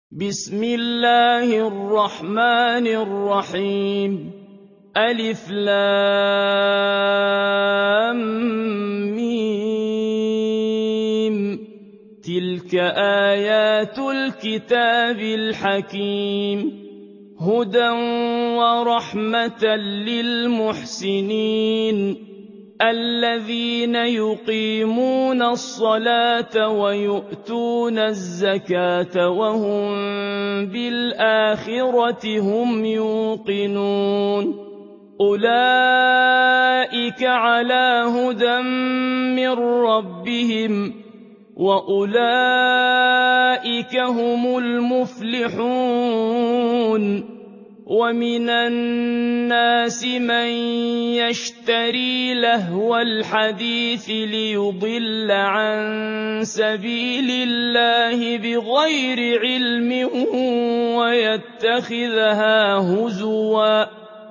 بسم الله الرحمن الرحيم ألف لام ميم تلك آيات الكتاب الحكيم هدى ورحمة للمحسنين الذين يقيمون الصلاة ويؤتون الزكاة وهم بالآخرة هم يوقنون أولئك على هدى من ربهم وأولئك هم المفلحون ومن الناس من يشتري لهو الحديث ليضل عن سبيل الله بغير علم ويتخذها هزوا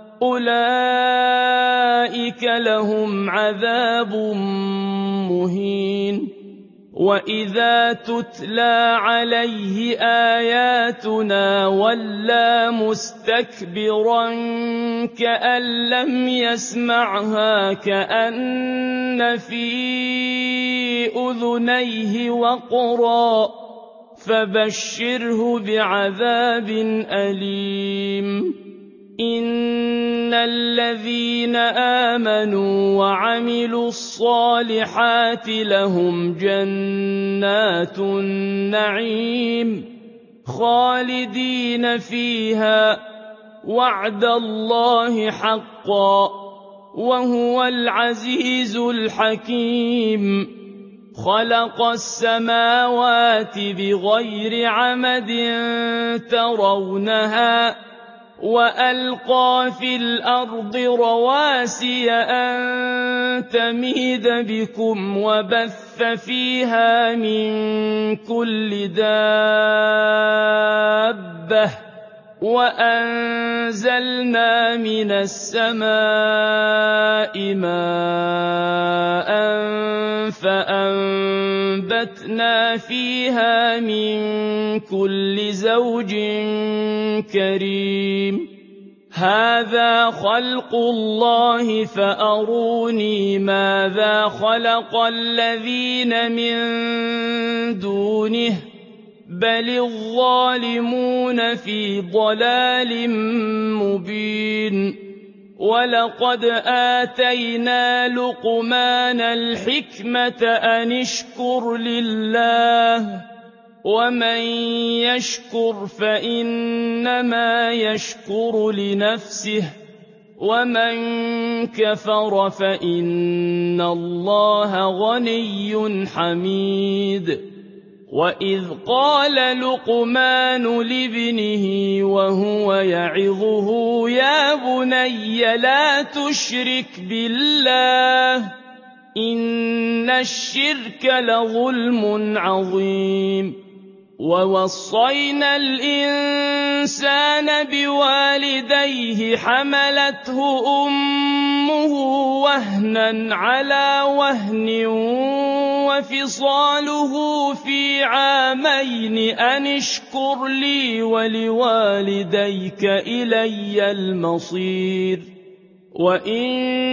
أولئك لهم عذاب مهين وإذا تتلى عليه آياتنا ولى مستكبرا كأن لم يسمعها كأن في أذنيه وقرا فبشره بعذاب أليم إن الذين آمنوا وعملوا الصالحات لهم جنات النعيم خالدين فيها وعد الله حقا وهو العزيز الحكيم خلق السماوات بغير عمد ترونها وألقى في الأرض رواسي أن تميد بكم وبث فيها من كل دابة وأنزلنا من السماء ماء فأنبتنا فيها من كل زوج كريم هذا خلق الله فأروني ماذا خلق الذين من دونه بل الظالمون في ضلال مبين ولقد آتينا لقمان الحكمة أن اشكر لله ومن يشكر فإنما يشكر لنفسه ومن كفر فإن الله غني حميد وإذ قال لقمان لابنه وهو يعظه يا بني لا تشرك بالله إن الشرك لظلم عظيم ووصينا الإنسان بوالديه حملته أمه وهنا على وهن وفصاله في عامين أن اشكر لي ولوالديك إلي المصير وإن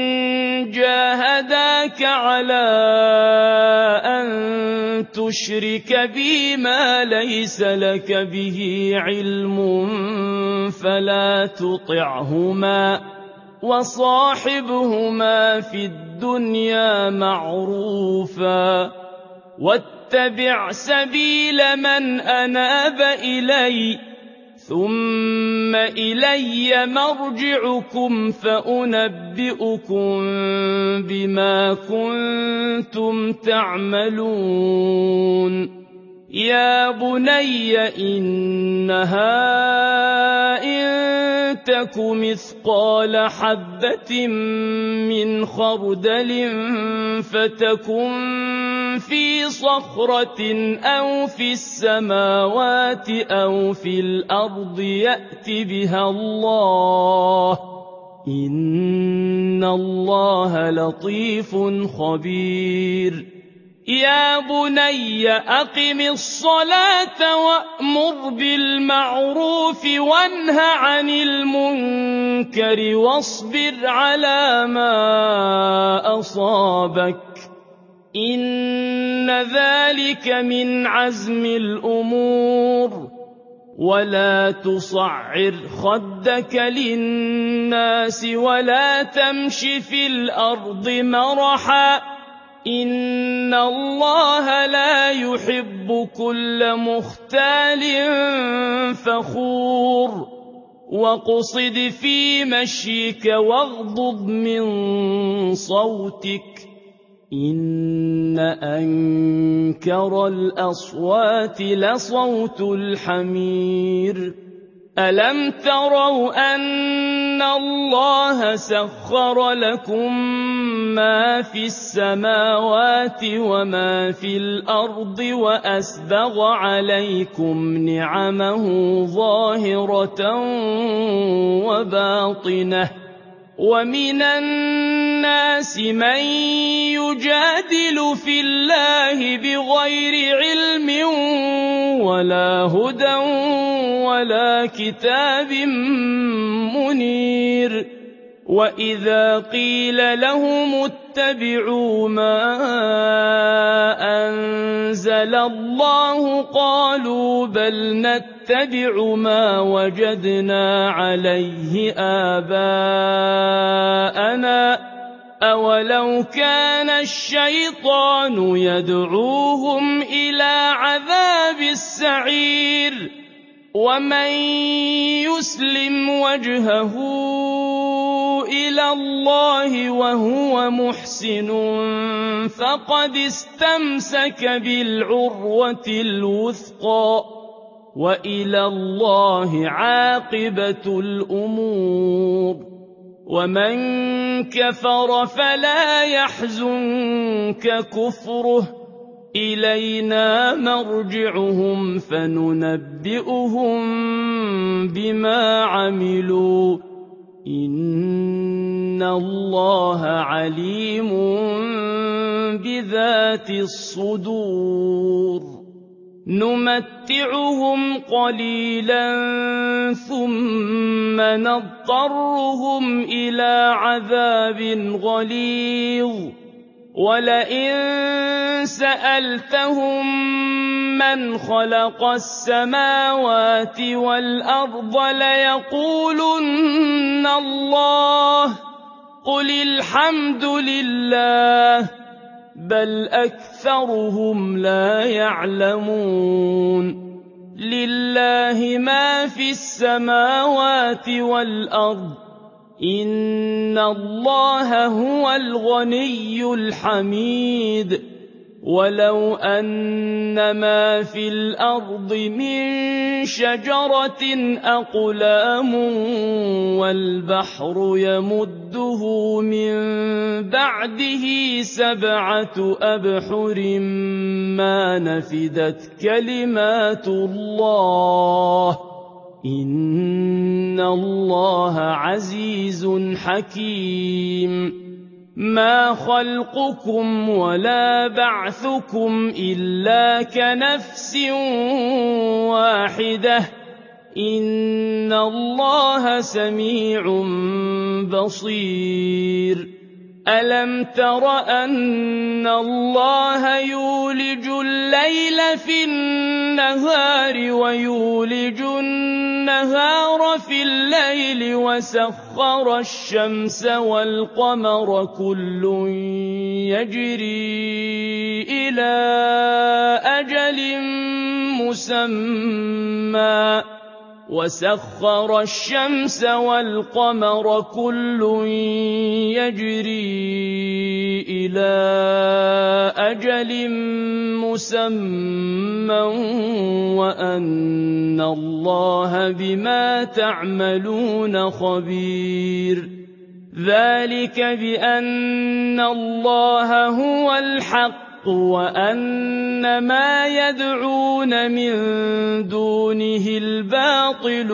جاهداك على أن تشرك بي ما ليس لك به علم فلا تطعهما وصاحبهما في الدنيا معروفا واتبع سبيل من أناب إلي ثم إلي مرجعكم فأنبئكم بما كنتم تعملون يا بني إنها إن تك مثقال حبة من خردل فتكن في صخرة أو في السماوات أو في الأرض يأت بها الله إن الله لطيف خبير يا بني أقم الصلاة وأمر بالمعروف وانه عن المنكر واصبر على ما أصابك إن ذلك من عزم الأمور ولا تصعر خدك للناس ولا تمش في الأرض مرحا إن الله لا يحب كل مختال فخور واقصد في مشيك واغضض من صوتك إن أنكر الأصوات لصوت الحمير ألم تروا أن الله سخر لكم ما في السماوات وما في الأرض وأسبغ عليكم نعمه ظاهرة وباطنة ومن الناس من يجادل في الله بغير علم ولا هدى ولا كتاب منير وإذا قيل لهم اتبعوا ما أنزل الله قالوا بل نتبع ما وجدنا عليه آباءنا أولو كان الشيطان يدعوهم إلى عذاب السعير ومن يسلم وجهه إلى الله وهو محسن فقد استمسك بالعروة الوثقى وإلى الله عاقبة الأمور ومن كفر فلا يحزنك كفره إلينا مرجعهم فننبئهم بما عملوا إن الله عليم بذات الصدور نمتعهم قليلا ثم نضطرهم إلى عذاب غليظ ولئن سألتهم من خلق السماوات والأرض ليقولن الله قل الحمد لله بل أكثرهم لا يعلمون لله ما في السماوات والأرض إن الله هو الغني الحميد ولو أن ما في الأرض من شجرة أقلام والبحر يمده من بعده 7 أبحر ما نفدت كلمات الله إن الله عزيز حكيم ما خلقكم ولا بعثكم إلا كنفس واحدة إن الله سميع بصير ألم تر أن الله يولج الليل في النهار ويولج النهار في الليل وسخر الشمس والقمر كل يجري إلى أجل مسمى وسخر الشمس والقمر كل يجري إلى أجل مسمى وأن الله بما تعملون خبير ذلك بأن الله هو الحق وأن ما يدعون من دونه الباطل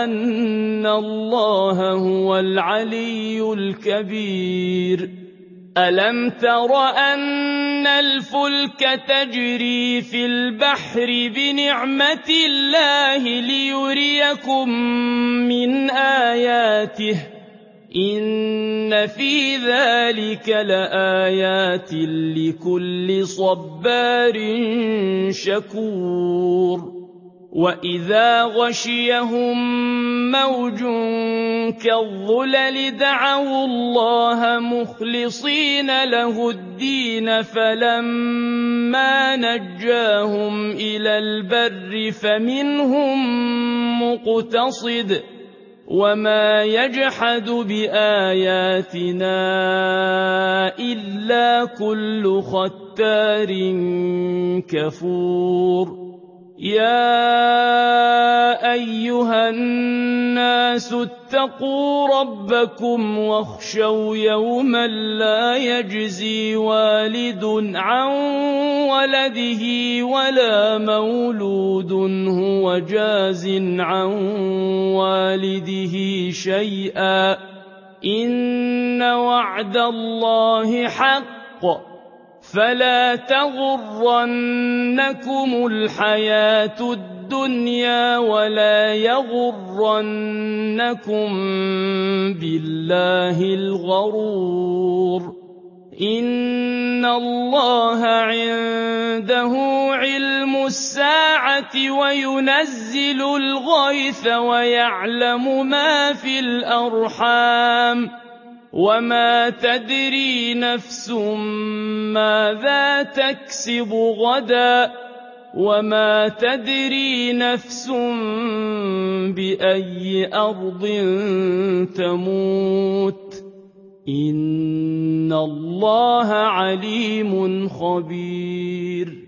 وأن الله هو العلي الكبير أَلَمْ تَرَ أَنَّ الْفُلْكَ تَجْرِي فِي الْبَحْرِ بِنِعْمَتِ اللَّهِ لِيُرِيَكُم مِّنْ آيَاتِهِ ۚ إِنَّ فِي ذَٰلِكَ لَآيَاتٍ لِّكُلِّ صَبَّارٍ شَكُورٍ وَإِذَا غَشِيَهُم مَّوْجٌ كَالظُّلَلِ دَعَوُا اللَّهَ مُخْلِصِينَ لَهُ الدِّينَ فَلَمَّا نَجَّاهُمْ إِلَى الْبَرِّ فَمِنْهُم مُّقْتَصِدٌ ۚ وَمَا يَجْحَدُ بِآيَاتِنَا إِلَّا كُلُّ خَتَّارٍ كَفُورٍ يَا أَيُّهَا النَّاسُ اتَّقُوا رَبَّكُمْ وَاخْشَوْا يَوْمًا لَّا يَجْزِي وَالِدٌ عَن وَلَدِهِ وَلَا مَوْلُودٌ هُوَ جَازٍ عَن وَالِدِهِ شَيْئًا ۚ إِنَّ وَعْدَ اللَّهِ حَقٌّ ۖ فَلَا تَغُرَّنَّكُمُ الْحَيَاةُ الدُّنْيَا وَلَا يَغُرَّنَّكُم بِاللَّهِ الْغَرُورُ إِنَّ اللَّهَ عِندَهُ عِلْمُ السَّاعَةِ وَيُنَزِّلُ الْغَيْثَ وَيَعْلَمُ مَا فِي الْأَرْحَامِ ۖ وَمَا تَدْرِي نَفْسٌ مَّاذَا تَكْسِبُ غَدًا ۖ وَمَا تَدْرِي نَفْسٌ بِأَيِّ أَرْضٍ تَمُوتُ ۚ إِنَّ اللَّهَ عَلِيمٌ خَبِيرٌ